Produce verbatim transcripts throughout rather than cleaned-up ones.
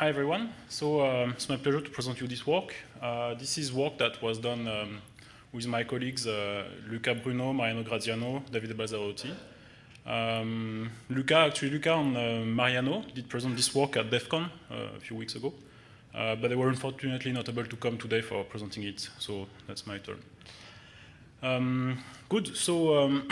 hi everyone. So um, it's my pleasure to present you this work. Uh, this is work that was done um, with my colleagues uh, Luca Bruno, Mariano Graziano, Davide Balzarotti. Um, Luca, actually Luca and uh, Mariano did present this work at DEF CON uh, a few weeks ago, uh, but they were unfortunately not able to come today for presenting it, so that's my turn. Um, good, so um,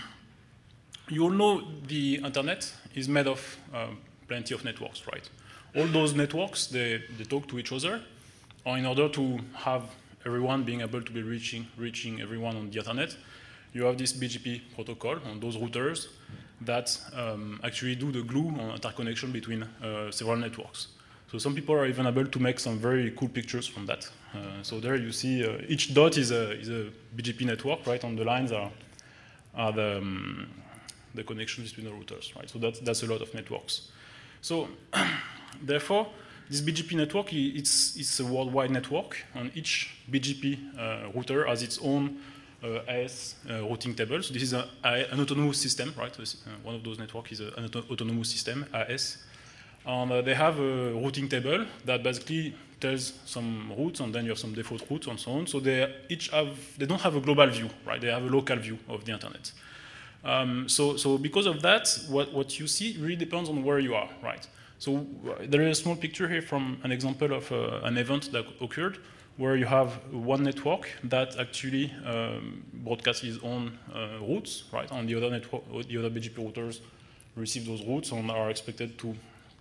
you all know the internet is made of um, plenty of networks, right? All those networks, they, they talk to each other, or in order to have everyone being able to be reaching, reaching everyone on the internet, you have this B G P protocol on those routers that um, actually do the glue or interconnection between uh, several networks. So some people are even able to make some very cool pictures from that. Uh, so there you see uh, each dot is a, is a B G P network, right? On the lines are, are the, um, the connections between the routers, right? So that's, that's a lot of networks. So therefore, this B G P network, it's, it's a worldwide network, and each B G P uh, router has its own uh, A S uh, routing table. So this is a, a, an autonomous system, right? Uh, one of those networks is a, an auto autonomous system, A S. And uh, they have a routing table that basically tells some routes, and then you have some default routes and so on. So they each have, they don't have a global view, right? They have a local view of the internet. Um, so, so because of that, what, what you see really depends on where you are, right? So uh, there is a small picture here from an example of uh, an event that occurred where you have one network that actually um, broadcasts its own uh, routes, right? And the other network, the other B G P routers receive those routes and are expected to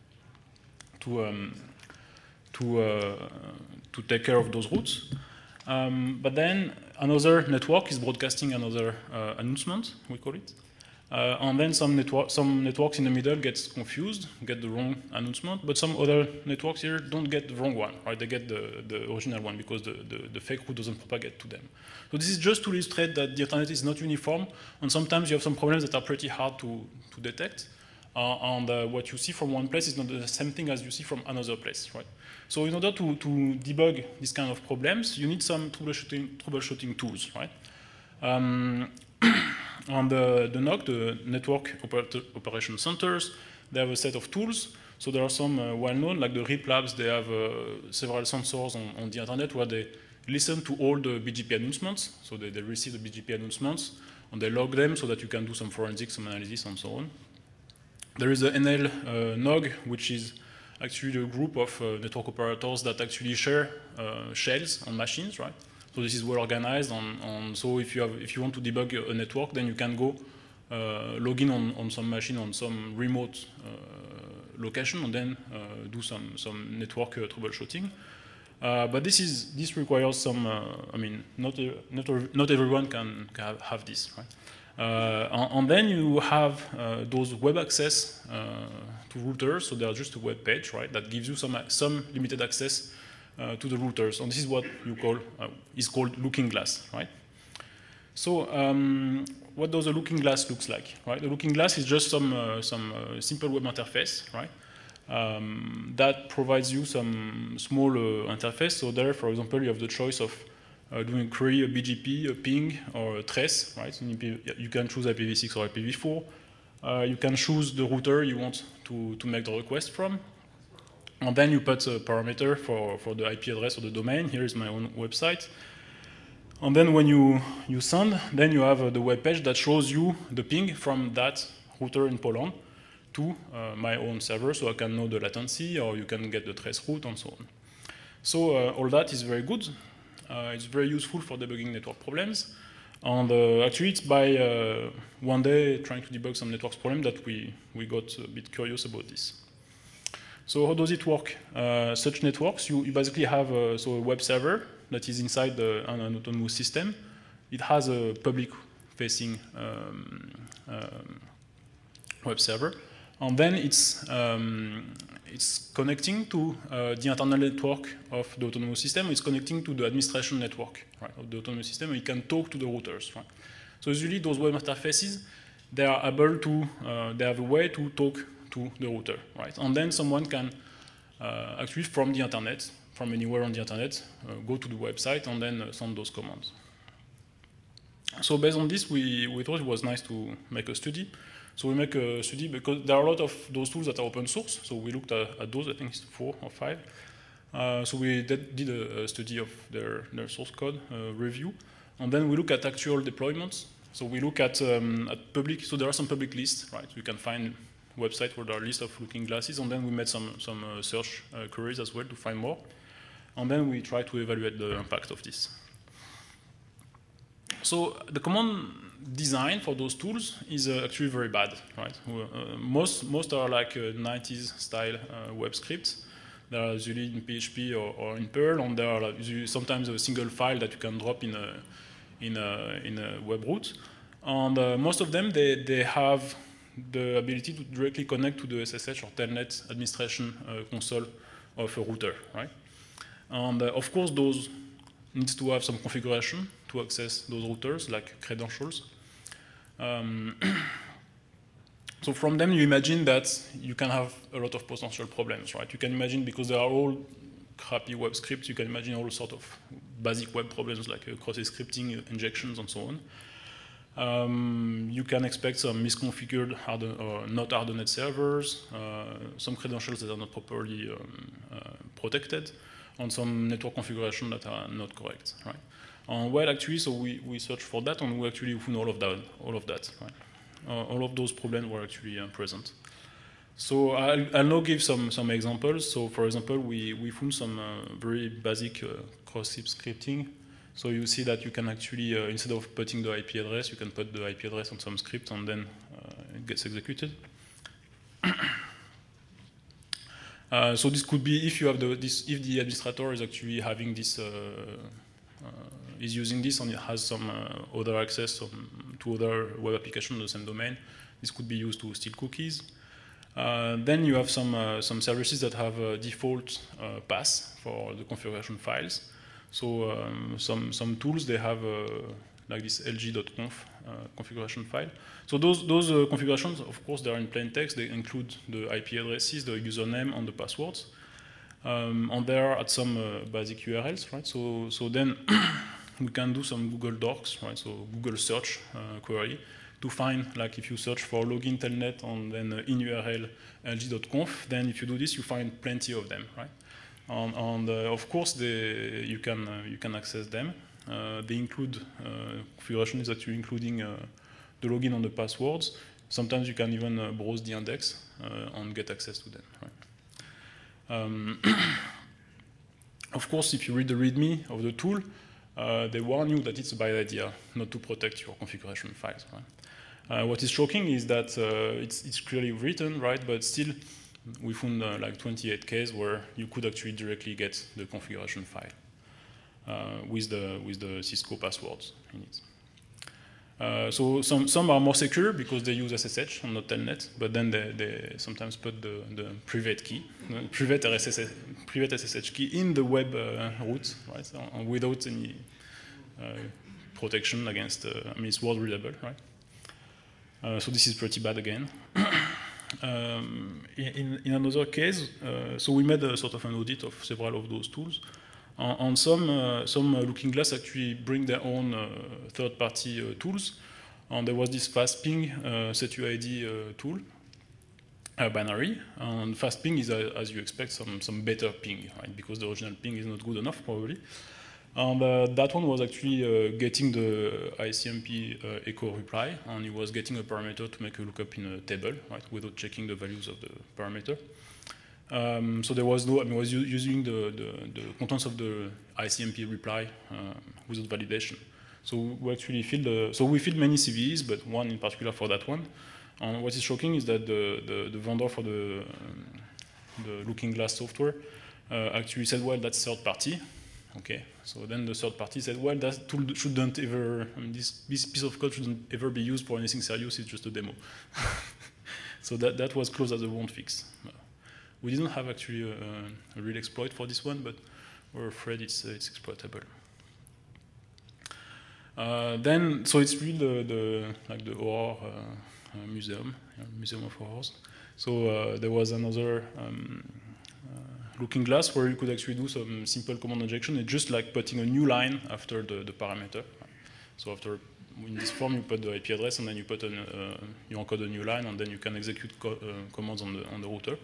to um, to uh, to take care of those routes. Um, but then another network is broadcasting another uh, announcement, we call it. Uh, and then some, network, some networks in the middle get confused, get the wrong announcement, but some other networks here don't get the wrong one, right? They get the, the original one because the, the, the fake route doesn't propagate to them. So this is just to illustrate that the internet is not uniform, and sometimes you have some problems that are pretty hard to, to detect. Uh, and uh, what you see from one place is not the same thing as you see from another place, right? So in order to, to debug these kind of problems, you need some troubleshooting, troubleshooting tools, right? Um, on the, the N O C, the Network Operator, Operation Centers, they have a set of tools. So there are some uh, well-known, like the R I P Labs, they have uh, several sensors on, on the internet where they listen to all the B G P announcements. So they, they receive the B G P announcements, and they log them so that you can do some forensics, some analysis, and so on. There is the N L uh, N O G, which is actually a group of uh, network operators that actually share uh, shells on machines, right? So this is well organized, and, and so if you have, if you want to debug a network, then you can go uh, log in on, on some machine on some remote uh, location, and then uh, do some some network uh, troubleshooting. Uh, but this is this requires some. Uh, I mean, not a, not a, not everyone can, can have this, right? Uh, and, and then you have uh, those web access uh, to routers. So they are just a web page, right, that gives you some some limited access uh, to the routers. And this is what you call uh, is called looking glass, right? So um, what does a looking glass looks like, right? A looking glass is just some uh, some uh, simple web interface, right? Um, that provides you some small uh, interface. So there, for example, you have the choice of Uh, doing query, a B G P, a ping, or a trace, right? So you can choose I P v six or I P v four. Uh, you can choose the router you want to, to make the request from. And then you put a parameter for, for the I P address or the domain. Here is my own website. And then when you, you send, then you have uh, the web page that shows you the ping from that router in Poland to uh, my own server, so I can know the latency, or you can get the trace route, and so on. So uh, all that is very good. Uh, it's very useful for debugging network problems. And uh, actually, it's by uh, one day trying to debug some network problem that we, we got a bit curious about this. So how does it work? Uh, such networks, you, you basically have a, so a web server that is inside the, an, an autonomous system. It has a public-facing um, um, web server. And then it's, um, it's connecting to uh, the internal network of the autonomous system. It's connecting to the administration network, right, of the autonomous system. And it can talk to the routers, right? So usually those web interfaces, they are able to, uh, they have a way to talk to the router, right? And then someone can uh, actually from the internet, from anywhere on the internet, uh, go to the website and then uh, send those commands. So based on this, we, we thought it was nice to make a study. So we make a study because there are a lot of those tools that are open source. So we looked at, at those, I think it's four or five. Uh, so we did, did a, a study of their, their source code uh, review. And then we look at actual deployments. So we look at, um, at public, so there are some public lists, right? You can find websites where there are lists of Looking Glasses, and then we made some, some uh, search uh, queries as well to find more. And then we try to evaluate the impact of this. So the common design for those tools is uh, actually very bad, right? Uh, most, most are like uh, nineties style uh, web scripts. They are usually in P H P or, or in Perl, and there are usually sometimes a single file that you can drop in a, in a, in a web root. And uh, most of them, they, they have the ability to directly connect to the S S H or telnet administration uh, console of a router, right? And uh, of course, those needs to have some configuration to access those routers, like credentials. Um, so from them, you imagine that you can have a lot of potential problems, right? You can imagine, because they are all crappy web scripts, you can imagine all sorts of basic web problems like uh, cross scripting, uh, injections, and so on. Um, you can expect some misconfigured hard or not hardened servers, uh, some credentials that are not properly um, uh, protected, and some network configuration that are not correct, right? Uh, well, actually, so we, we searched for that, and we actually found all of that, all of that, right? Uh, all of those problems were actually uh, present. So I'll, I'll now give some, some examples. So for example, we, we found some uh, very basic uh, cross-sip scripting. So you see that you can actually, uh, instead of putting the I P address, you can put the I P address on some script, and then uh, it gets executed. uh, so this could be if you have the, this, if the administrator is actually having this, uh, uh, is using this, and it has some uh, other access um, to other web applications in the same domain. This could be used to steal cookies. Uh, then you have some uh, some services that have a default uh, path for the configuration files. So um, some some tools, they have uh, like this L G dot conf uh, configuration file. So those those uh, configurations, of course, they are in plain text. They include the I P addresses, the username, and the passwords. Um, and they are at some uh, basic U R Ls, right? So so then we can do some Google Docs, right? So Google search uh, query to find, like if you search for login telnet and then uh, in U R L L G dot conf, then if you do this, you find plenty of them, right? And, and uh, of course, they, you can uh, you can access them. Uh, they include uh, configuration is actually including uh, the login and the passwords. Sometimes you can even uh, browse the index uh, and get access to them, right? Um, of course, if you read the README of the tool, uh, they warn you that it's a bad idea not to protect your configuration files, right? Uh, what is shocking is that uh, it's, it's clearly written, right? But still, we found uh, like twenty-eight cases where you could actually directly get the configuration file uh, with the with the Cisco passwords in it. Uh, so some some are more secure because they use S S H and not Telnet, but then they, they sometimes put the, the private key, the private S S H, private S S H key in the web uh, root, right? So, uh, without any uh, protection against. Uh, I mean, it's word readable, right? Uh, so this is pretty bad again. um, in, in another case, uh, so we made a sort of an audit of several of those tools. On, on some, uh, some uh, Looking Glass actually bring their own uh, third-party uh, tools. And there was this FastPing uh, setuid uh, tool, uh, binary. And FastPing is, uh, as you expect, some, some better ping, right? Because the original ping is not good enough, probably. And uh, that one was actually uh, getting the I C M P uh, echo reply, and it was getting a parameter to make a lookup in a table, right, without checking the values of the parameter. Um, so there was no, I mean, I was using the, the, the contents of the I C M P reply uh, without validation. So we actually filled, the, so we filled many C V Es, but one in particular for that one. And what is shocking is that the, the, the vendor for the, um, the Looking Glass software uh, actually said, well, that's third party. Okay, so then the third party said, well, that tool shouldn't ever, I mean, this, this piece of code shouldn't ever be used for anything serious, it's just a demo. So that, that was closed as a won't fix. We didn't have actually a, a real exploit for this one, but we're afraid it's, uh, it's exploitable. Uh, then, so it's really the, the like the horror uh, uh, museum, uh, Museum of Horrors. So uh, there was another um, uh, Looking Glass where you could actually do some simple command injection. It's just like putting a new line after the, the parameter. So after in this form, you put the I P address, and then you put an, uh, you encode a new line, and then you can execute co uh, commands on the on the router.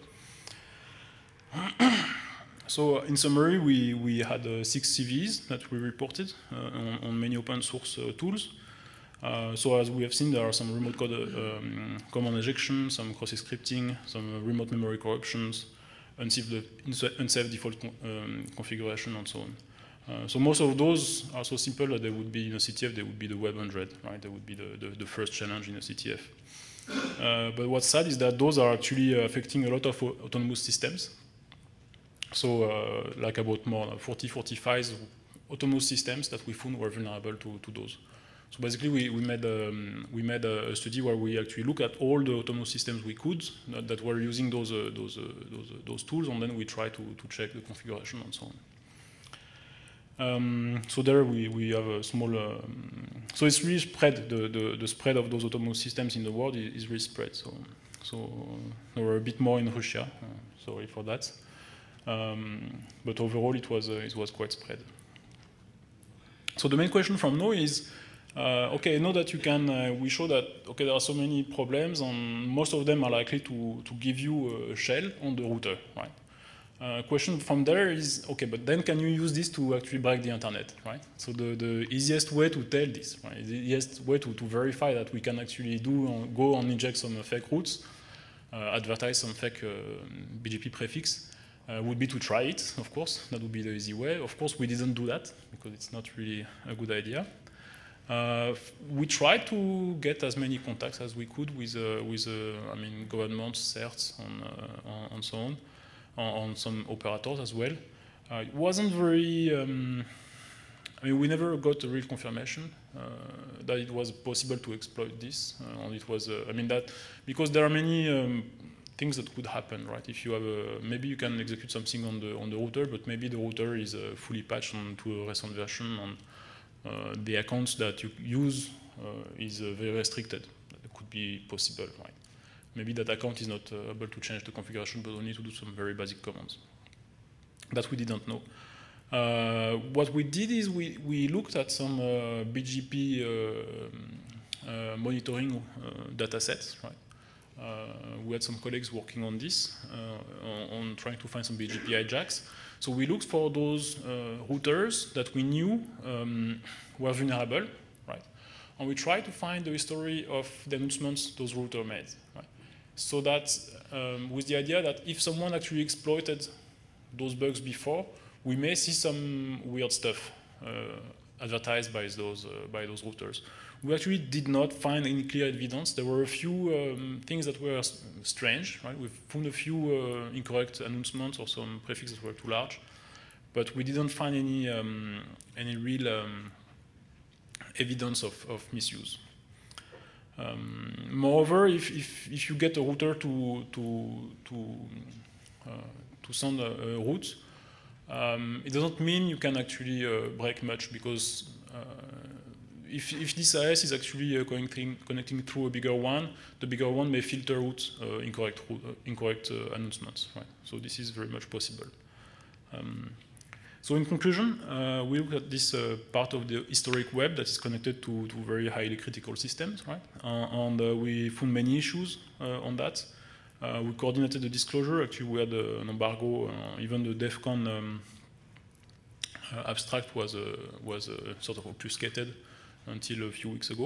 So in summary, we we had uh, six C Vs that we reported uh, on, on many open source uh, tools. Uh, so as we have seen, there are some remote code uh, um, command injection, some cross scripting, some uh, remote memory corruptions, unsafe, unsafe default con um, configuration, and so on. Uh, so most of those are so simple that they would be in a C T F, they would be the Web one hundred, right? They would be the, the, the first challenge in a C T F. Uh, but what's sad is that those are actually uh, affecting a lot of autonomous systems. So uh, like about more forty, forty-five autonomous systems that we found were vulnerable to, to those. So basically we, we made, um, we made a study where we actually look at all the autonomous systems we could that, that were using those, uh, those, uh, those, uh, those tools, and then we try to, to check the configuration and so on. Um, so there we, we have a small, um, so it's really spread, the, the, the spread of those autonomous systems in the world is, is really spread. So, so there were a bit more in Russia, uh, sorry for that. Um, but overall it was, uh, it was quite spread. So the main question from now is, uh, okay, now that you can, uh, we show that, okay, there are so many problems, and most of them are likely to, to give you a shell on the router, right? Uh, question from there is, okay, but then can you use this to actually break the internet, right? So the, the easiest way to tell this, right, the easiest way to, to verify that we can actually do, uh, go and inject some uh, fake routes, uh, advertise some fake uh, B G P prefix, uh, would be to try it, of course. That would be the easy way. Of course, we didn't do that, because it's not really a good idea. Uh, we tried to get as many contacts as we could with, uh, with uh, I mean, governments, certs, and, uh, and so on. On some operators as well. Uh, it wasn't very, um, I mean, we never got a real confirmation uh, that it was possible to exploit this. Uh, and it was, uh, I mean, that, because there are many um, things that could happen, right? If you have a, maybe you can execute something on the, on the router, but maybe the router is uh, fully patched onto a recent version, and uh, the accounts that you use uh, is uh, very restricted. That could be possible, right? Maybe that account is not uh, able to change the configuration, but only to do some very basic commands. That we didn't know. Uh, what we did is we, we looked at some uh, B G P uh, uh, monitoring uh, data sets, right? Uh, we had some colleagues working on this, uh, on, on trying to find some B G P hijacks. So we looked for those uh, routers that we knew um, were vulnerable, right? And we tried to find the history of the announcements those routers made, right? So that, um, with the idea that if someone actually exploited those bugs before, we may see some weird stuff uh, advertised by those, uh, by those routers. We actually did not find any clear evidence. There were a few um, things that were strange, right? We found a few uh, incorrect announcements or some prefixes that were too large, but we didn't find any, um, any real um, evidence of, of misuse. Um, moreover, if, if, if you get a router to, to, to, uh, to send a, a route, um, it doesn't mean you can actually uh, break much, because uh, if, if this A S is actually uh, connecting, connecting through a bigger one, the bigger one may filter out uh, incorrect, uh, incorrect uh, announcements, right? So this is very much possible. Um, So in conclusion, uh, we look at this uh, part of the historic web that is connected to, to very highly critical systems, right? Uh, and uh, we found many issues uh, on that. Uh, we coordinated the disclosure. Actually, we had uh, an embargo. Uh, even the DEF CON um, uh, abstract was, uh, was uh, sort of obfuscated until a few weeks ago.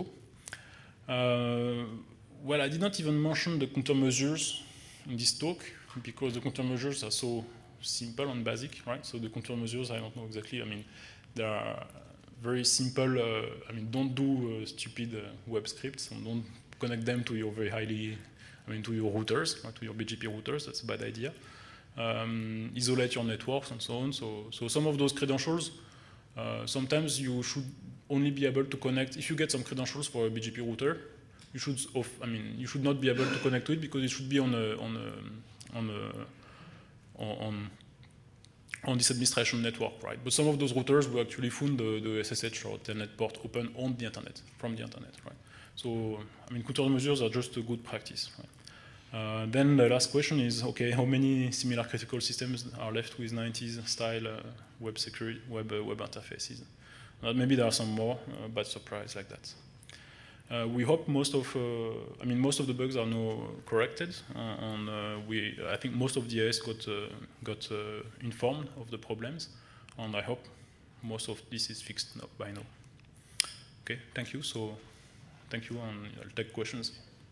Uh, well, I did not even mention the countermeasures in this talk, because the countermeasures are so simple and basic, right? So the countermeasures, I don't know exactly. I mean, they are very simple. Uh, I mean, don't do uh, stupid uh, web scripts, and don't connect them to your very highly, I mean, to your routers, right, to your B G P routers. That's a bad idea. Um, isolate your networks and so on. So, so some of those credentials, uh, sometimes you should only be able to connect. If you get some credentials for a B G P router, you should, off, I mean, you should not be able to connect to it, because it should be on a on a on a On, on this administration network, right? But some of those routers will actually found the, the S S H or telnet port open on the internet, from the internet, right? So, I mean, countermeasures are just a good practice, right? Uh, then the last question is, okay, how many similar critical systems are left with nineties style uh, web security, web, uh, web interfaces? Uh, maybe there are some more, uh, bad surprise like that. Uh, we hope most of, uh, I mean, most of the bugs are now corrected, uh, and uh, we, I think most of the A S got uh, got uh, informed of the problems, and I hope most of this is fixed now, by now. Okay, thank you. So, thank you, and I'll take questions.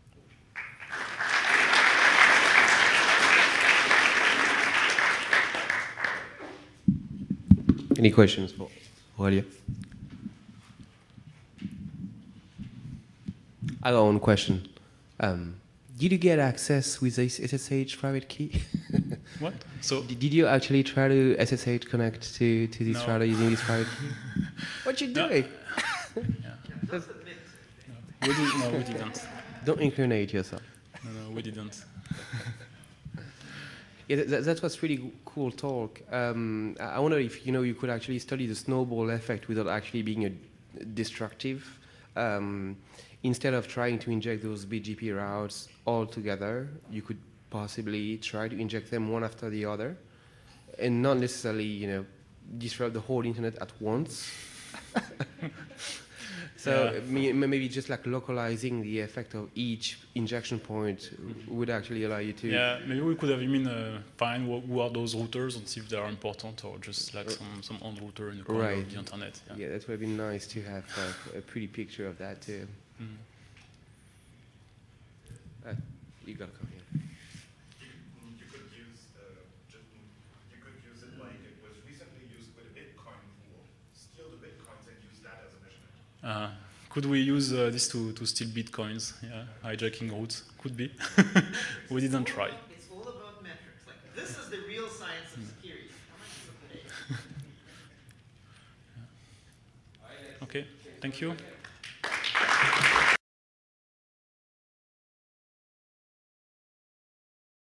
Any questions for Aurélien? I got one question. Um, did you get access with this S S H private key? What? So did, did you actually try to S S H connect to, to this no. router using this private key? What you No. doing? Yeah. No. We did, no, we didn't. Don't incriminate yourself. No, no, we didn't. Yeah, that, that was really cool talk. Um, I wonder if you know you could actually study the snowball effect without actually being a destructive. Um, instead of trying to inject those B G P routes all together, you could possibly try to inject them one after the other, and not necessarily you know disrupt the whole internet at once. So yeah. Maybe just like localizing the effect of each injection point would actually allow you to... Yeah, maybe we could have even uh, find who are those routers and see if they are important, or just like some, some old router in the corner right. of the internet. Yeah, yeah, that would have been nice to have like, a pretty picture of that too. Mm. Uh, you got to come here. You could use, uh, just, you could use it like it was recently used with a Bitcoin pool, steal the Bitcoins and use that as a measurement. Uh, could we use uh, this to, to steal bitcoins? Yeah, hijacking routes could be. We didn't it's try. About, it's all about metrics. Like this is the real science of security. How much is it today? Okay, thank you.